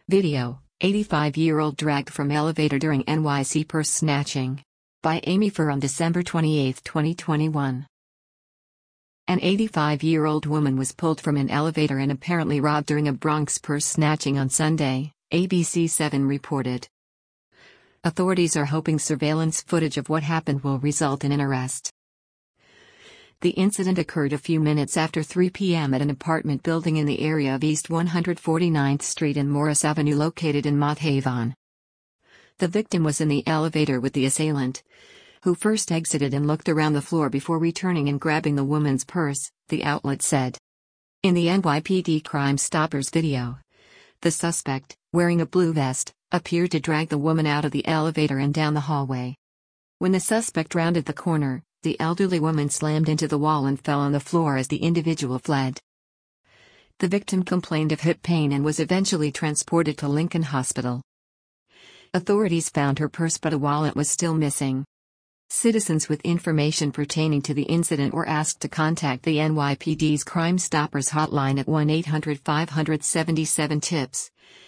Video: 85-year-old dragged from elevator during NYC purse snatching. By Amy Furr on December 28, 2021. An 85-year-old woman was pulled from an elevator and apparently robbed during a Bronx purse snatching on Sunday, ABC7 reported. Authorities are hoping surveillance footage of what happened will result in an arrest. The incident occurred a few minutes after 3 p.m. at an apartment building in the area of East 149th Street and Morris Avenue located in Mott Haven. The victim was in the elevator with the assailant, who first exited and looked around the floor before returning and grabbing the woman's purse, the outlet said. In the NYPD Crime Stoppers video, the suspect, wearing a blue vest, appeared to drag the woman out of the elevator and down the hallway. When the suspect rounded the corner, the elderly woman slammed into the wall and fell on the floor as the individual fled. The victim complained of hip pain and was eventually transported to Lincoln Hospital. Authorities found her purse, but a wallet was still missing. Citizens with information pertaining to the incident were asked to contact the NYPD's Crime Stoppers hotline at 1-800-577-TIPS,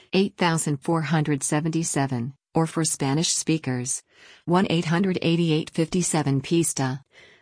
8477, or for Spanish speakers, 1-800-8857-PISTA,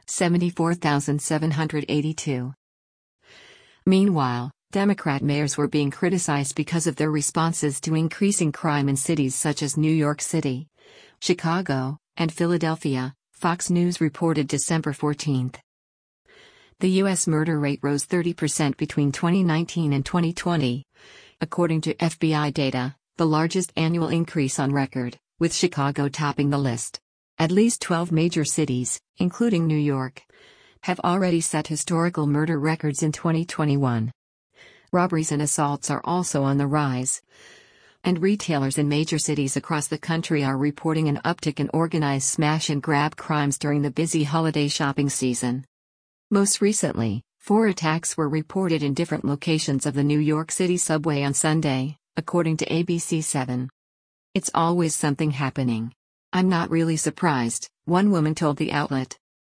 74782. Meanwhile, Democrat mayors were being criticized because of their responses to increasing crime in cities such as New York City, Chicago, and Philadelphia, Fox News reported December 14. The U.S. murder rate rose 30% between 2019 and 2020, according to FBI data, the largest annual increase on record, with Chicago topping the list. At least 12 major cities, including New York, have already set historical murder records in 2021. Robberies and assaults are also on the rise, and retailers in major cities across the country are reporting an uptick in organized smash-and-grab crimes during the busy holiday shopping season. Most recently, 4 attacks were reported in different locations of the New York City subway on Sunday, according to ABC7. It's always something happening. I'm not really surprised, one woman told the outlet.